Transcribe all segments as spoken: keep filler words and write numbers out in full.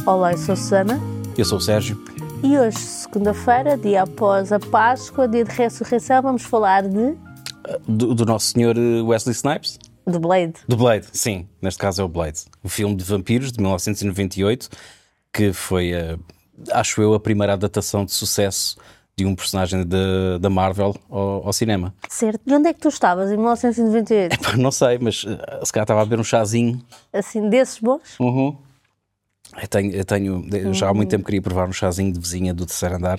Olá, eu sou a Susana. Eu sou o Sérgio. E hoje, segunda-feira, dia após a Páscoa, dia de ressurreição, vamos falar de... Do, do nosso senhor Wesley Snipes? Do Blade. Do Blade, sim. Neste caso é o Blade. O filme de vampiros de mil novecentos e noventa e oito, que foi, uh, acho eu, a primeira adaptação de sucesso de um personagem de, da Marvel ao, ao cinema. Certo. E onde é que tu estavas em mil novecentos e noventa e oito? Epá, não sei, mas uh, se calhar estava a beber um chazinho. Assim, desses bons? Uhum. Eu tenho, eu tenho eu já há muito tempo queria provar um chazinho de vizinha do terceiro andar.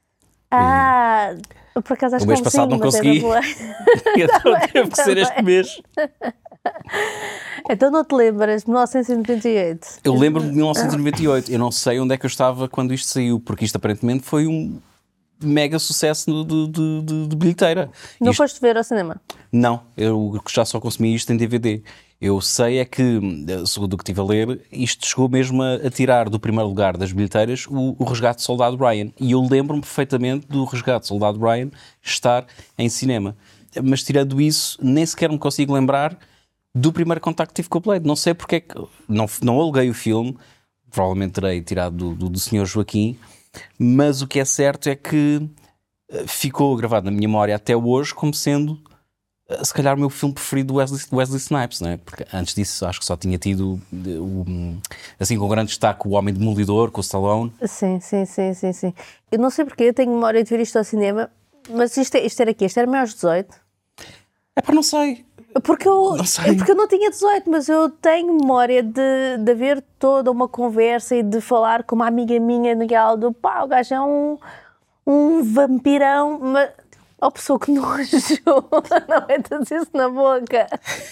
Ah, e... por acaso acho o que mês é um passado sim, não consegui. Então teve que ser este mês. Então não te lembras de mil novecentos e noventa e oito? Eu lembro-me de mil novecentos e noventa e oito. Eu não sei onde é que eu estava quando isto saiu, porque isto aparentemente foi um mega sucesso de, de, de, de bilheteira. Não isto... foste ver ao cinema? Não, eu já só consumi isto em D V D. Eu sei é que, segundo o que estive a ler, isto chegou mesmo a, a tirar do primeiro lugar das bilheteiras o, o Resgate do Soldado Ryan. E eu lembro-me perfeitamente do Resgate do Soldado Ryan estar em cinema. Mas tirando isso, nem sequer me consigo lembrar do primeiro contacto que tive com o Blade. Não sei porque é que... Não, não aluguei o filme, provavelmente terei tirado do, do, do senhor Joaquim, mas o que é certo é que ficou gravado na minha memória até hoje como sendo... se calhar o meu filme preferido do Wesley, Wesley Snipes, não é? Porque antes disso acho que só tinha tido o, assim com grande destaque o Homem Demolidor com o Stallone. Sim, sim, sim, sim, sim. Eu não sei porque eu tenho memória de ver isto ao cinema, mas isto, é, isto era aqui, isto era maior de dezoito. É pá, não sei. Porque eu não, sei. porque eu não tinha dezoito, mas eu tenho memória de, de haver toda uma conversa e de falar com uma amiga minha naquela do pá, o gajo é um, um vampirão, mas... Oh, pessoa que nojo, não é tudo isso na boca.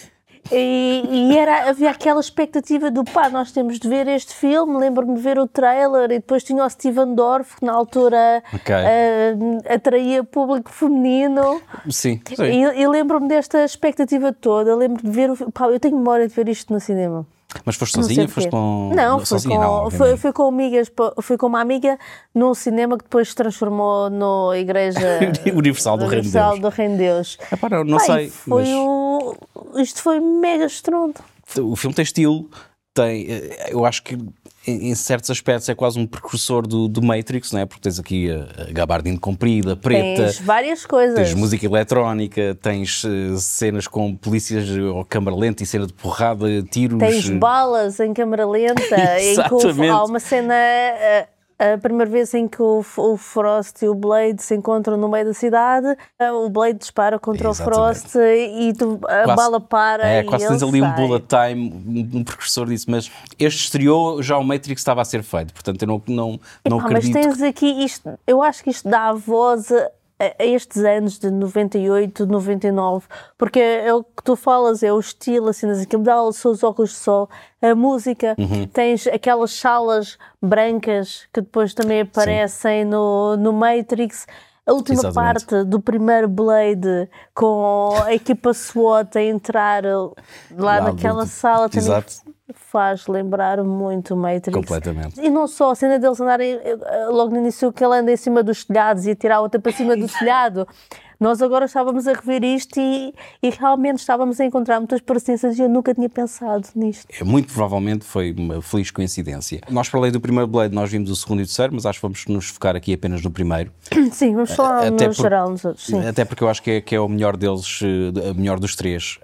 E, e era, havia aquela expectativa do pá, nós temos de ver este filme, lembro-me de ver o trailer e depois tinha o Steven Dorff, que na altura okay. uh, atraía público feminino. Sim, sim. E, e lembro-me desta expectativa toda, lembro de ver, o, pá, eu tenho memória de ver isto no cinema. Mas foste sozinha? Foste com... Não, fui sozinha, com, não, fui, fui com amigas, fui com uma amiga num cinema que depois se transformou na Igreja Universal do Reino de Deus. Do Reino de Deus. É, pá, não, não Pai, sei. Foi mas... um, isto foi mega estrondo. O filme tem estilo, tem, eu acho que em certos aspectos é quase um precursor do, do Matrix, não é? Porque tens aqui a, a gabardina comprida, preta. Tens várias coisas. Tens música eletrónica, tens uh, cenas com polícias ou câmara lenta e cena de porrada, tiros. Tens balas em câmara lenta. Exatamente. Em que há uma cena... Uh, a primeira vez em que o, o Frost e o Blade se encontram no meio da cidade, o Blade dispara contra Exatamente. o Frost e tu, a quase, bala para é, e quase ele tens ali sai. um bullet time, um, um precursor disso, mas este estreou, já o Matrix estava a ser feito, portanto eu não, não, não Epá, acredito. Mas tens aqui isto, eu acho que isto dá a voz a, a estes anos de noventa e oito, noventa e nove, porque é o que tu falas, é o estilo, assim, aquilo dá os seus óculos de sol, a música, uhum. Tens aquelas salas brancas que depois também aparecem no, no Matrix. A última Exatamente. parte do primeiro Blade com a equipa SWAT a entrar lá, lá naquela do... sala também Exato. faz lembrar muito o Matrix. Completamente. E não só, a cena deles andarem logo no início que ele anda em cima dos telhados e a tirar outra para cima do telhado. Nós agora estávamos a rever isto e, e realmente estávamos a encontrar muitas parecenças e eu nunca tinha pensado nisto. É, muito provavelmente foi uma feliz coincidência. Nós, para além do primeiro Blade, nós vimos o segundo e o terceiro, mas acho que vamos nos focar aqui apenas no primeiro. Sim, vamos falar até no por, geral nos outros. Sim. Até porque eu acho que é, que é o melhor deles, o melhor dos três.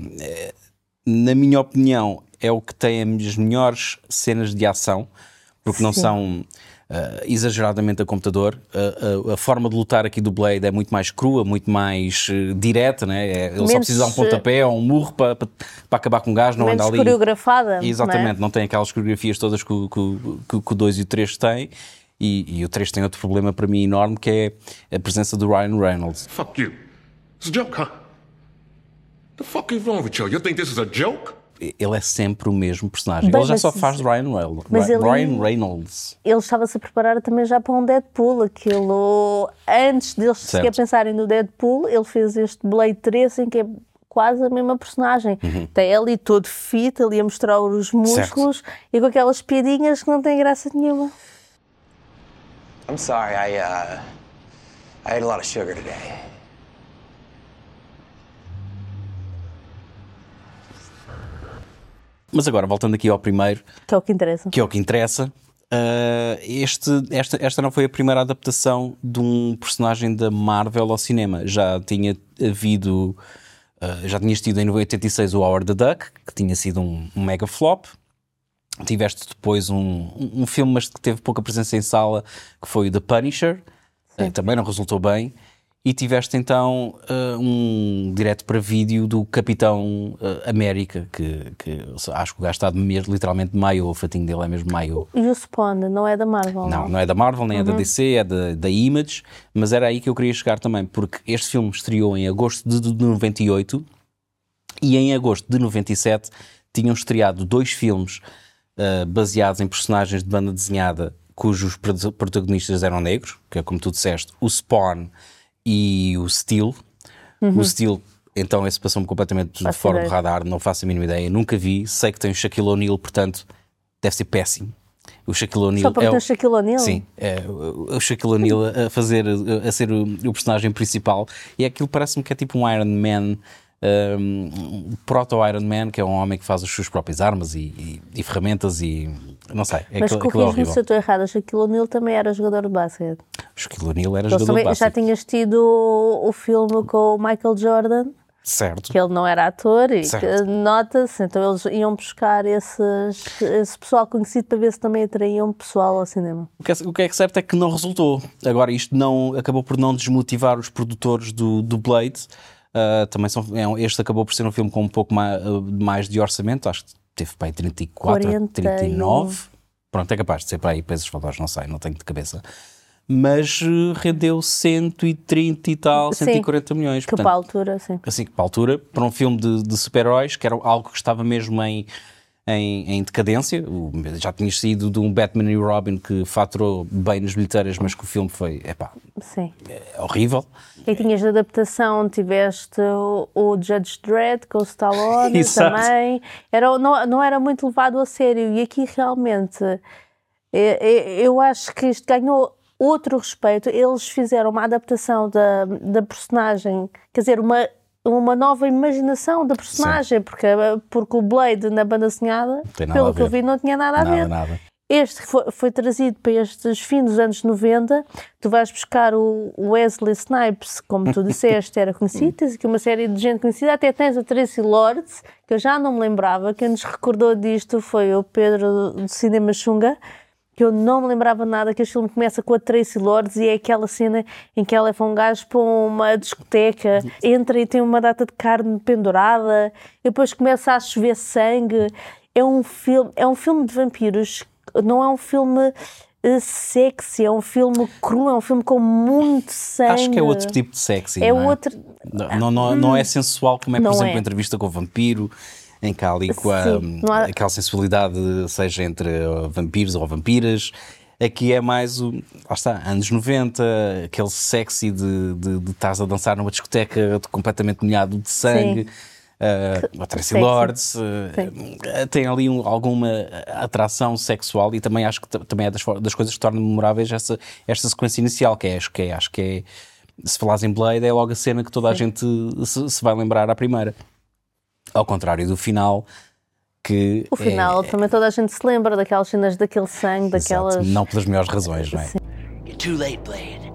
Na minha opinião, é o que tem as melhores cenas de ação, porque Sim. não são... Uh, exageradamente a computador. Uh, uh, a forma de lutar aqui do Blade é muito mais crua, muito mais uh, direta, né? É, ele menos, só precisa dar um pontapé ou um murro para, para, para acabar com o gás, não anda ali. Coreografada. Exatamente, não, é? não tem aquelas coreografias todas que, que, que, que o dois e o três têm. E, e o três tem outro problema para mim enorme, que é a presença do Ryan Reynolds. Fuck you. It's a joke, huh? The fuck is wrong with you? You think this is a joke? Ele é sempre o mesmo personagem. Bem, ele já mas, só faz Ryan Reynolds. Mas ele, Ryan Reynolds. Ele estava-se a preparar também já para um Deadpool. Aquilo, antes deles sequer pensarem no Deadpool, ele fez este Blade três em que é quase a mesma personagem. Uhum. Tem ali todo fit, ali a mostrar os músculos certo. E com aquelas piadinhas que não têm graça nenhuma. I'm sorry, I, uh, I ate a lot of sugar today. Mas agora, voltando aqui ao primeiro... Que é o que interessa. Que é o que interessa. Uh, este, esta, esta não foi a primeira adaptação de um personagem da Marvel ao cinema. Já tinha havido, uh, já tinhas tido em oitenta e seis o Howard the Duck, que tinha sido um, um mega flop. Tiveste depois um, um, um filme, mas que teve pouca presença em sala, que foi o The Punisher, uh, também não resultou bem. E tiveste então uh, um direto para vídeo do Capitão uh, América, que, que acho que o gajo está de mesmo, literalmente de maio, o fatinho dele é mesmo maio. E o Spawn não é da Marvel? Não, não, não é da Marvel, nem uhum. é da D C, é da, da Image, mas era aí que eu queria chegar também, porque este filme estreou em agosto de, de noventa e oito e em agosto de noventa e sete tinham estreado dois filmes uh, baseados em personagens de banda desenhada cujos protagonistas eram negros, que é, como tu disseste, o Spawn e o Steel. Uhum. O Steel, então, esse passou-me completamente de fora do radar, não faço a mínima ideia, nunca vi. Sei que tem o Shaquille O'Neal, portanto, deve ser péssimo. O Shaquille O'Neal. Só porque é tem o Shaquille O'Neal? Sim, é o Shaquille O'Neal a fazer, a ser o, o personagem principal. E aquilo parece-me que é tipo um Iron Man, um, um proto-Iron Man, que é um homem que faz as suas próprias armas e, e, e ferramentas e não sei. É Mas corrijo-me se eu estou errado, o Shaquille O'Neal também era jogador de basquete. O Shaquille O'Neal era então, jogador de basquete. Já tinhas tido o, o filme com o Michael Jordan. Certo. Que ele não era ator e nota-se, então eles iam buscar esses, esse pessoal conhecido para ver se também atraíam pessoal ao cinema. O que, é, o que é certo é que não resultou. Agora, isto não, acabou por não desmotivar os produtores do, do Blade. Uh, também são, é, este acabou por ser um filme com um pouco mais, uh, mais de orçamento, acho que teve para aí trinta e quatro, quarenta e um. trinta e nove. Pronto, é capaz de ser para aí pesos valores, não sei, não tenho de cabeça. Mas uh, rendeu cento e trinta e tal, sim, cento e quarenta milhões. Que portanto, para a altura, sim. Assim que para a altura, para um filme de, de super-heróis, que era algo que estava mesmo em, em, em decadência. O, já tinha sido de um Batman e Robin que faturou bem nas bilheteiras, mas que o filme foi, epá, sim. é horrível. E tinhas de adaptação, tiveste o, o Judge Dredd com o Stallone também. Era, não, não era muito levado a sério. E aqui realmente, eu, eu acho que isto ganhou outro respeito. Eles fizeram uma adaptação da, da personagem, quer dizer, uma, uma nova imaginação da personagem, porque, porque o Blade na banda desenhada, pelo que eu vi, não tinha nada a nada, ver. Nada. Este foi, foi trazido para estes fins dos anos noventa. Tu vais buscar o Wesley Snipes, como tu disseste, era conhecido, tens aqui uma série de gente conhecida, até tens a Tracy Lords, que eu já não me lembrava. Quem nos recordou disto foi o Pedro do Cinema Xunga, que eu não me lembrava nada, que este filme começa com a Tracy Lords e é aquela cena em que ela leva um gajo para uma discoteca, entra e tem uma data de carne pendurada, e depois começa a chover sangue. É um filme, é um filme de vampiros, não é um filme uh, sexy, é um filme cru, é um filme com muito sangue. Acho que é outro tipo de sexy, é não é? Outro... Não, não, não é sensual como é, por não exemplo, é. a entrevista com o vampiro, em que há ali com a, há... aquela sensibilidade, seja entre vampiros ou vampiras. Aqui é mais o, lá está, anos noventa, aquele sexy de, de, de estás a dançar numa discoteca completamente molhado de sangue. Uh, a Tracy Lords uh, tem ali um, alguma atração sexual e também acho que t- também é das, das coisas que tornam memoráveis essa, esta sequência inicial, que é, acho que é, acho que é, se falares em Blade, é logo a cena que toda Sim. a gente se, se vai lembrar à primeira. Ao contrário do final, que o final, é, também toda a gente se lembra daquelas cenas, daquele sangue, daquelas... Exato, não pelas melhores razões, não é? Sim. You're too late, Blade.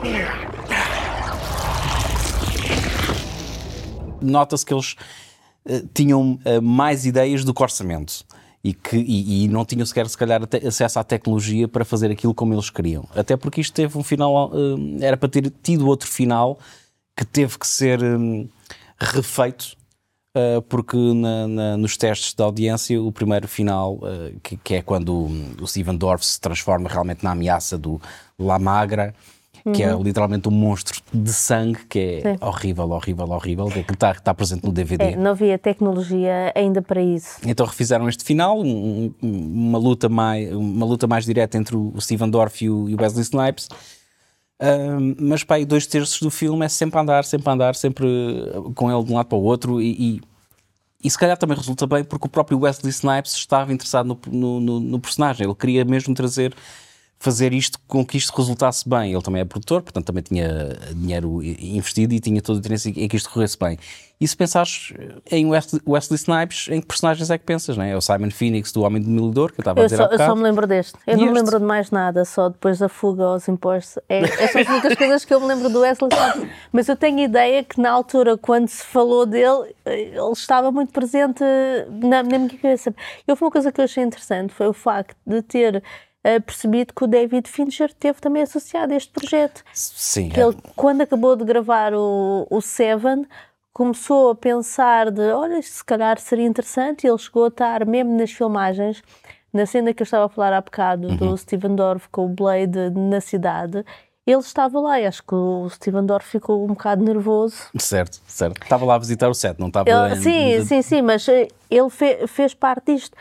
Nota-se que eles uh, tinham uh, mais ideias do que orçamento e, que, e, e não tinham sequer, se calhar, te- acesso à tecnologia para fazer aquilo como eles queriam. Até porque isto teve um final, uh, era para ter tido outro final que teve que ser um, refeito, uh, porque na, na, nos testes de audiência, o primeiro final, uh, que, que é quando o, o Steven Dorff se transforma realmente na ameaça do La Magra, que é literalmente um monstro de sangue, que é Sim. horrível, horrível, horrível, que está, está presente no D V D. É, não havia tecnologia ainda para isso. Então refizeram este final, um, uma, luta mais, uma luta mais direta entre o Steven Dorff e o, e o Wesley Snipes, um, mas pá, dois terços do filme é sempre a andar, sempre a andar, sempre com ele de um lado para o outro, e, e, e se calhar também resulta bem porque o próprio Wesley Snipes estava interessado no, no, no, no personagem, ele queria mesmo trazer... fazer isto com que isto resultasse bem. Ele também é produtor, portanto também tinha dinheiro investido e tinha todo o interesse em que isto corresse bem. E se pensares em Wesley, Wesley Snipes, em que personagens é que pensas, não é? É o Simon Phoenix do Homem Demolidor, que eu estava a Eu dizer só, há eu bocado. só me lembro deste. Eu E não me este? lembro de mais nada, só depois da fuga aos impostos. É, é são as únicas coisas que eu me lembro do Wesley Snipes. Mas eu tenho a ideia que na altura, quando se falou dele, ele estava muito presente na, na minha cabeça. E houve uma coisa que eu achei interessante, foi o facto de ter uh, percebido que o David Fincher esteve também associado a este projeto. Sim. Que é. ele, quando acabou de gravar o, o Seven, começou a pensar de, olha, isto se calhar seria interessante, e ele chegou a estar, mesmo nas filmagens, na cena que eu estava a falar há bocado, Uhum. do Steven Dorff com o Blade na cidade, ele estava lá, e acho que o Steven Dorff ficou um bocado nervoso. Certo, certo. Estava lá a visitar o set, não estava... Ele, em- sim, de- sim, sim, mas eh, ele fe- fez parte disto.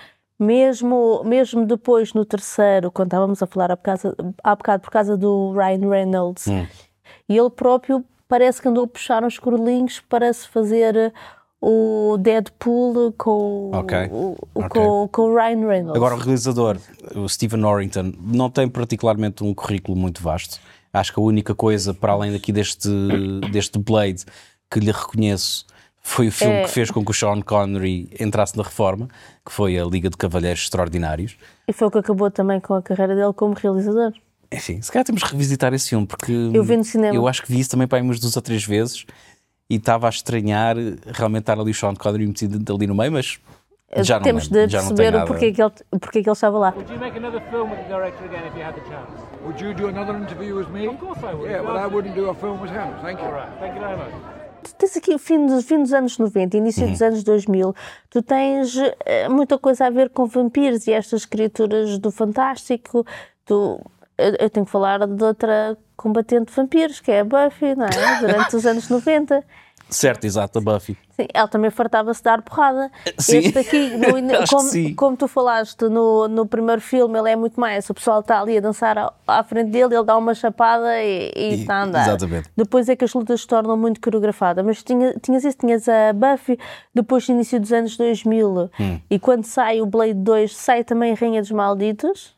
Mesmo, mesmo depois, no terceiro, quando estávamos a falar há bocado, há bocado por causa do Ryan Reynolds, Hum. e ele próprio parece que andou a puxar uns cordelinhos para se fazer o Deadpool com, Ok, o, o- ok. com, com o Ryan Reynolds. Agora, o realizador, o Stephen Norrington, não tem particularmente um currículo muito vasto. Acho que a única coisa, para além daqui deste, deste Blade, que lhe reconheço, foi o filme É. que fez com que o Sean Connery entrasse na reforma, que foi a Liga de Cavalheiros Extraordinários. E foi o que acabou também com a carreira dele como realizador. Enfim, se calhar temos que revisitar esse filme, porque Eu vi no cinema. eu acho que vi isso também para aí umas duas ou três vezes e estava a estranhar realmente estar ali o Sean Connery metido ali no meio, mas já não Temos lembro, de já não perceber tenho o nada. porquê que, ele, o porquê que ele estava lá. Would you make another film with the director again if you had the chance? Would you do another interview with me? Of course I would. Yeah, but I wouldn't do a film with him. Thank you. All right, thank you very much. Tu tens aqui o fim dos, fim dos anos noventa, início Uhum. dos anos dois mil, tu tens eh, muita coisa a ver com vampiros e estas criaturas do fantástico. Tu, eu, eu tenho que falar de outra combatente de vampiros, que é a Buffy, não é? Durante os anos noventa. Certo, exato, a Buffy. Sim, ela também fartava-se de dar porrada. Sim. Este aqui, no in- Acho que como, sim. como tu falaste no, no primeiro filme, ele é muito mais. O pessoal está ali a dançar à, à frente dele, ele dá uma chapada e, e E- está a andar. exatamente. Depois é que as lutas se tornam muito coreografadas. Mas tinha, tinhas isso, tinhas a Buffy, depois do início dos anos dois mil. Hum. E quando sai o Blade dois, sai também a Rainha dos Malditos.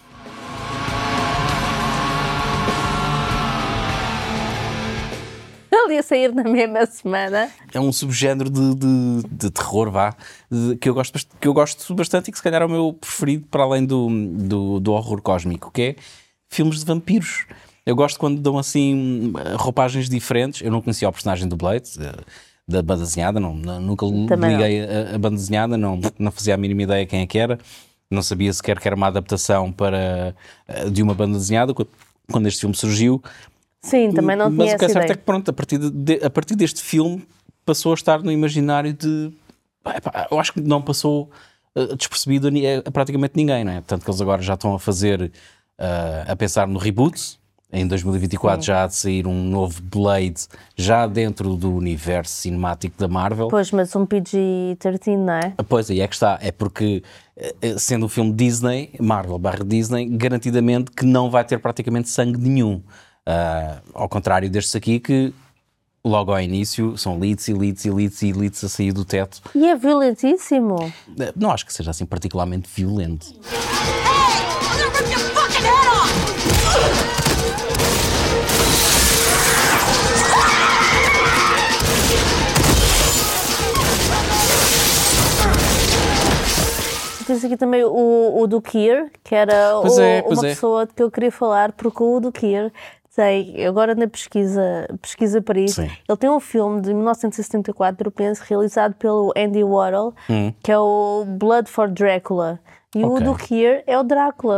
Ali a sair na mesma semana. É um subgénero de, de, de terror, vá, de- que, eu gosto, bast- que eu gosto bastante e que se calhar é o meu preferido para além do, do, do horror cósmico, que é filmes de vampiros. Eu gosto quando dão assim roupagens diferentes. Eu não conhecia o personagem do Blade, eh, da banda desenhada, não, não- nunca Também liguei a, a banda desenhada, não, não fazia a mínima ideia quem é que era, não sabia sequer que era uma adaptação para, eh, de uma banda desenhada quando- quando este filme surgiu. Sim, também não Mas tinha o que é essa certo ideia. é que pronto, a partir, de- de- a partir deste filme passou a estar no imaginário de... Epá, eu acho que não passou uh, despercebido a, ni- a praticamente ninguém, não é? Portanto que eles agora já estão a fazer, uh, a pensar no reboot. Em dois mil e vinte e quatro Sim. já há de sair um novo Blade já dentro do universo cinemático da Marvel. Pois, mas um P G treze, não é? Pois, aí é que está. É porque, eh, sendo um filme Disney, Marvel barra Disney, garantidamente que não vai ter praticamente sangue nenhum. Ah, ao contrário destes aqui, que logo ao início são leads e leads e leads e leads a sair do teto. E é violentíssimo. Eh, Não acho que seja assim particularmente violento. Hey! I'm gonna rip your fucking head off! Tens aqui também o, o do Kier, que era Pois o- é, pois uma é. pessoa de que eu queria falar, porque o do Kier tem, agora na pesquisa, pesquisa para isso, Sim. ele tem um filme de mil novecentos e setenta e quatro, penso, realizado pelo Andy Warhol, que é o Blood for Dracula. E o Hum. Ok. do Kier é o Drácula.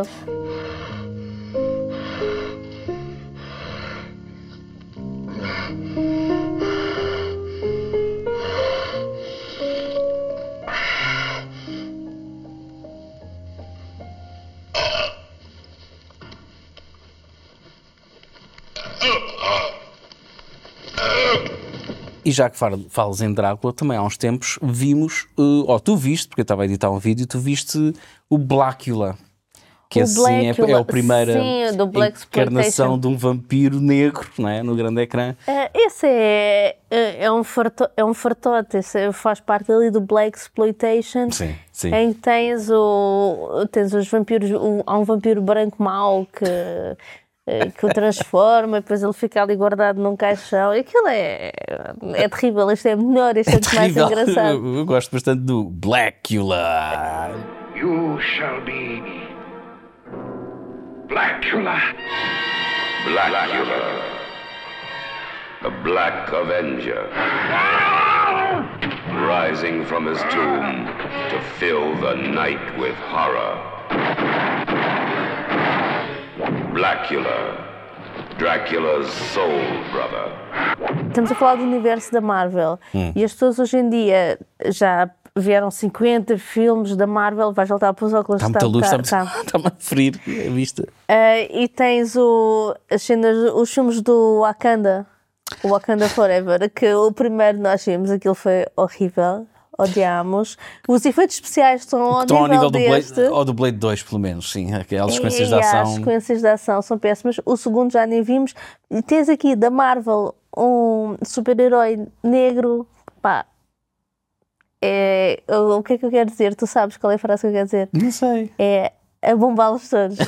E já que fal- falas em Drácula, também há uns tempos vimos, eh, ou tu viste, porque eu estava a editar um vídeo, tu viste o Blácula. Que O esse sim é, Blackula, é a primeira sim, do Black encarnação Exploitation. de um vampiro negro, não é? No grande ecrã. Eh, esse é, é, é um farto, é um fartote, esse faz parte ali do Black Exploitation. Sim, sim. Em que tens, o, tens os vampiros, o, há um vampiro branco mau que, eh, que o transforma e depois ele fica ali guardado num caixão. E aquilo é, é terrível, isto é melhor, isto é, muito mais Terrível. engraçado. Eu, eu gosto bastante do Blackula. You shall be Blackula. Blackula, the Black Avenger, rising from his tomb to fill the night with horror. Blackula, Dracula's soul brother. Estamos a falar do universo da Marvel Hum. e as pessoas hoje em dia já vieram cinquenta filmes da Marvel, vais voltar para os óculos. Está muita luz, tá- está-me tá. está-me a ferir a vista. Eh, e tens o, as cenas, os filmes do Wakanda, o Wakanda Forever, que o primeiro nós vimos, aquilo foi horrível, odiámos. Os efeitos especiais estão ao Estão ao nível nível do deste. Blade, ou do Blade dois, pelo menos, sim. Aquelas sequências E de ação. as sequências de ação são péssimas. O segundo já nem vimos. E tens aqui da Marvel um super-herói negro. Pá. É, o, o que é que eu quero dizer? Tu sabes qual é a frase que eu quero dizer? Não sei. É a bombá-los todos.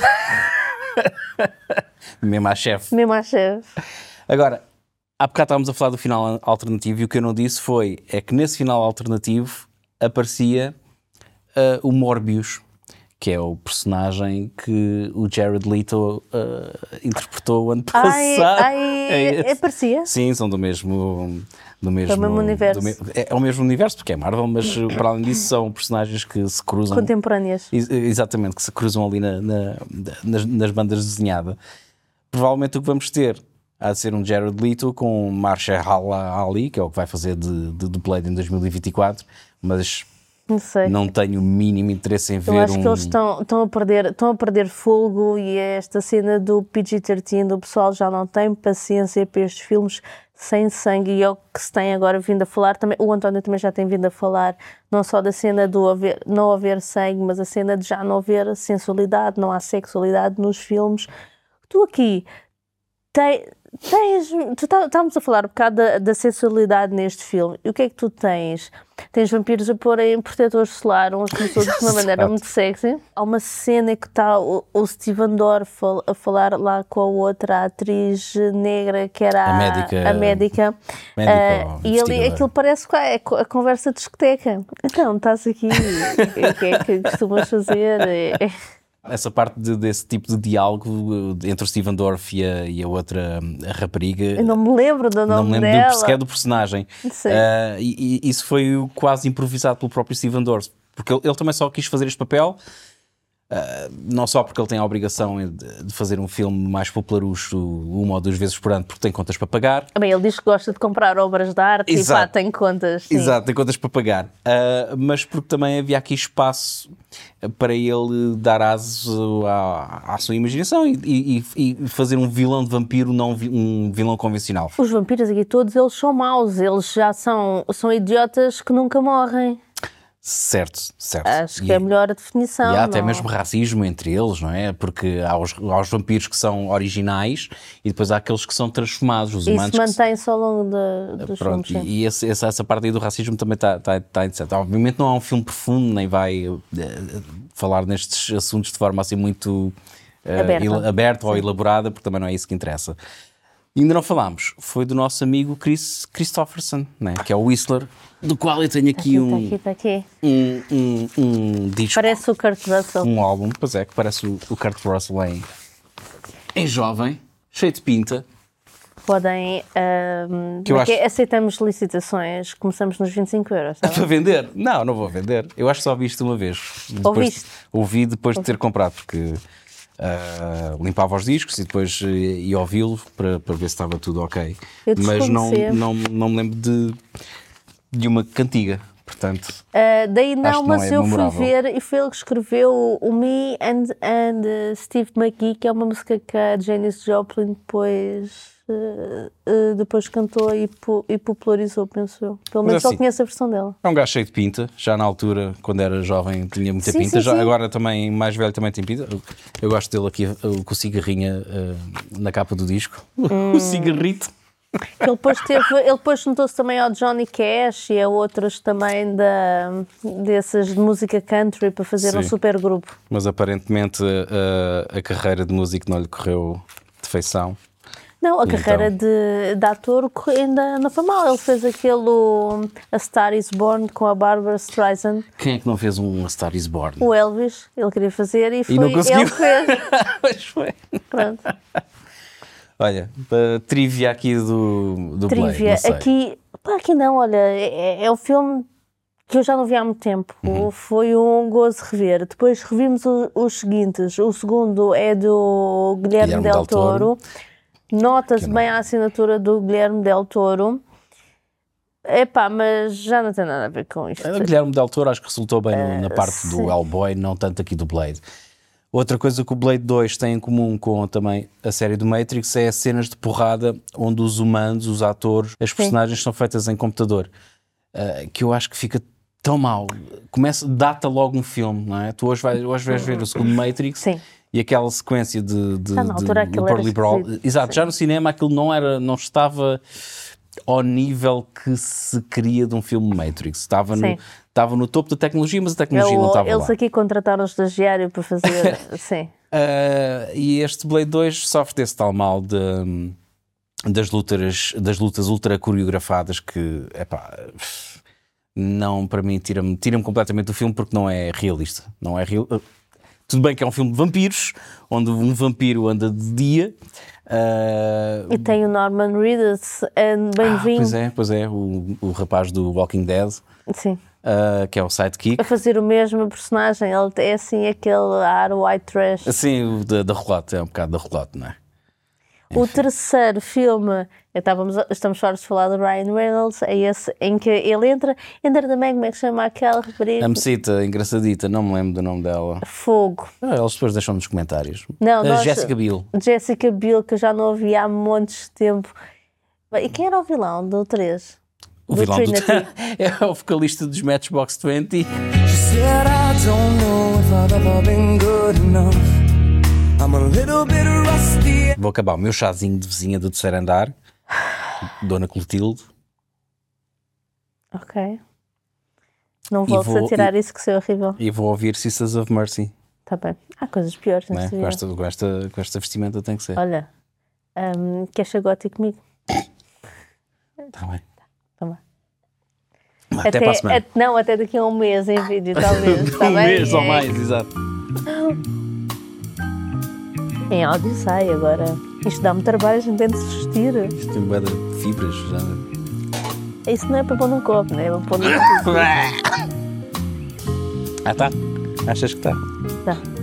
Mesmo à chefe. Mesmo à chefe. Agora, há bocado estávamos a falar do final alternativo e o que eu não disse foi é que nesse final alternativo aparecia uh, o Morbius, que é o personagem que o Jared Leto uh, interpretou ano Ai, passado. ai, É é, parecia? Sim, são do mesmo, do mesmo, mesmo universo. do me- é, é o mesmo universo, porque é Marvel, mas uh, para além disso são personagens que se cruzam. Contemporâneas. Ex- Exatamente, que se cruzam ali na, na- nas, nas bandas desenhadas. Provavelmente o que vamos ter há de ser um Jared Leto com Mahershala Ali, que é o que vai fazer de, de, de Blade em dois mil e vinte e quatro, mas Não sei. não tenho o mínimo interesse em ver Eu acho um... que eles estão, estão, a perder, estão a perder fogo e esta cena do P G treze, do pessoal já não tem paciência para estes filmes sem sangue e é o que se tem agora vindo a falar. Também, o António também já tem vindo a falar não só da cena do haver, não haver sangue, mas a cena de já não haver sensualidade, não há sexualidade nos filmes. Tu aqui tens... tens tu tá, estávamos a falar um bocado da, da sensualidade neste filme. E o que é que tu tens? Tens vampiros a porem protetores solar uns nos outros de uma maneira muito sexy. Há uma cena que está o, o Steven Dorff a, a falar lá com a outra atriz negra que era A médica- a médica. médica Ah, ou e ali investigadora. aquilo parece que é a conversa de discoteca. Então, estás aqui, o que é que costumas fazer? É- Essa parte de- desse tipo de diálogo uh, entre o Steven Dorff e a, e a outra um, a rapariga. Eu não me lembro do Não nome me lembro dela. do, sequer do personagem. Sim. Uh, e, e isso foi o quase improvisado pelo próprio Steven Dorff, porque ele, ele também só quis fazer este papel, uh, não só porque ele tem a obrigação de, de fazer um filme mais popularucho uma ou duas vezes por ano, porque tem contas para pagar. Bem, ele diz que gosta de comprar obras de arte Exato. e pá, tem contas. Sim. Exato, tem contas para pagar. Uh, mas porque também havia aqui espaço para ele dar aso à, à sua imaginação e, e- e fazer um vilão de vampiro, não vi- um vilão convencional. Os vampiros aqui todos, eles são maus, eles já são, são idiotas que nunca morrem. Certo, certo. Acho que E- é a melhor definição. E há até não? mesmo racismo entre eles, não é? Porque há os, há os vampiros que são originais e depois há aqueles que são transformados, os humanos. Isso que se- mantém-se ao longo de, dos Pronto, filmes. sim. e esse- essa, essa parte aí do racismo também está tá, tá interessante. Obviamente não há um filme profundo, nem vai eh, falar nestes assuntos de forma assim muito eh, Aberta. il- aberta ou elaborada, porque também não é isso que interessa. E ainda não falámos, foi do nosso amigo Chris Christopherson, né? Que é o Whistler, do qual eu tenho aqui, Aqui, um, está aqui, está aqui. um, um, um disco. Parece o Kurt Russell. Um álbum, pois é, que parece o, o Kurt Russell em, em jovem, cheio de pinta. Podem. ahm, Que eu porque acho- aceitamos licitações, começamos nos vinte e cinco euros. Tá Para bem? vender? Não, não vou vender. Eu acho que só vi isto uma vez. Depois- Ouviste? Ouvi depois de ter comprado, porque ah, limpava os discos e depois eh, ia ouvi-lo para, para ver se estava tudo ok. Eu Mas não, desconhecia. não, não me lembro de, de uma cantiga Portanto, Uh, daí não, Acho que não mas é eu fui memorável. ver e foi ele que escreveu o, o Me and, and uh, Steve McGee, que é uma música que a Janis Joplin depois, uh, uh, depois cantou e, po- e popularizou, penso eu. Pelo Mas menos só assim, conheço a versão dela. é um gajo cheio de pinta. Já na altura, quando era jovem, tinha muita Sim, pinta. sim, Já, sim. agora também, mais velho, também tem pinta. Eu, eu gosto dele aqui uh, com o cigarrinha uh, na capa do disco. Hum. O cigarrito. Ele depois, teve, ele depois juntou-se também ao Johnny Cash e a outros também da, dessas de música country para fazer um Sim. super grupo. Mas aparentemente uh, a carreira de músico não lhe correu de feição. Não, a Então. carreira de, de ator corre- ainda não foi mal. Ele fez aquele o, A Star Is Born com a Barbara Streisand. Quem é que não fez um A Star Is Born? O Elvis, ele queria fazer e foi não conseguiu. ele que fez. Pois foi. Pronto. Olha, uh, trivia aqui do, do Blade, Trivia. não sei. Aqui, pá, aqui não, olha, é, é um filme que eu já não vi há muito tempo. Uhum. Foi um gozo rever. Depois revimos o- os seguintes. O segundo é do Guilherme, Guilherme Del Del Toro. Toro. Nota-se Que bem a assinatura do Guilherme Del Toro. Epá, mas já não tem nada a ver com isto. O Guilherme Del Toro acho que resultou bem no- na parte sim. do Hellboy, não tanto aqui do Blade. Outra coisa que o Blade dois tem em comum com também a série do Matrix é as cenas de porrada onde os humanos, os atores, as personagens são feitas em computador. Uh, que eu acho que fica tão mal. Começa, data logo um filme, não é? Tu hoje vais, hoje vais ver o segundo Matrix Sim. e aquela sequência de, de, Já na altura de, aquilo do era Pearly Brawl. esquisito. Exato, Sim. já no cinema aquilo não, era, não estava ao nível que se queria de um filme Matrix. Estava no, Sim. estava no topo da tecnologia, mas a tecnologia Eu- não estava eles lá. aqui contrataram um estagiário para fazer. Sim. Uh, e este Blade dois sofre desse tal mal de, das, lutas, das lutas ultra coreografadas que, epá, não, para mim, tira-me tira-me completamente do filme porque não é realista. Não é real. Tudo bem que é um filme de vampiros, onde um vampiro anda de dia. Uh, E tem o Norman Reedus, é ah, bem-vindo. pois é, pois é, o, o rapaz do Walking Dead, Sim. uh, que é o sidekick. A fazer o mesmo personagem, ele é assim aquele ar white trash. Assim, o da, da relote, é um bocado da relote, não é? O terceiro filme, estávamos, estamos fartos de falar do Ryan Reynolds, é esse em que ele entra, entra também, como é que se chama aquela rapariga? A mecita, engraçadita, não me lembro do nome dela. Fogo. Ah, eles depois deixam nos comentários. Não, a nós- Jessica Biel. Jessica Biel, que eu já não ouvi há montes de tempo. E quem era o vilão do três? O do vilão do Trinity. é o vocalista dos Matchbox vinte. Said I don't know if I've ever been good enough. I'm a little bit rusty. Vou acabar o meu chazinho de vizinha do terceiro andar, Dona Clotilde. Ok. Não E voltes vou- a tirar e- isso que isso é horrível. E vou ouvir Sisters of Mercy. Está bem. Há coisas piores Não é? nesta com, vida. esta, com, esta, com esta vestimenta tem que ser. Olha, hum, queres ser gótico comigo? Está bem. Tá bem. Até, para a semana. at- não, até daqui a um mês em vídeo, talvez. Tá um bem? mês ou É. mais, exato. Em áudio sai agora. Isto dá-me trabalho, a gente tem de se vestir. Isto tem bué de fibras. Já. Isso não é para pôr num copo, não é para pôr num Ah, tá? Achas que está? Tá.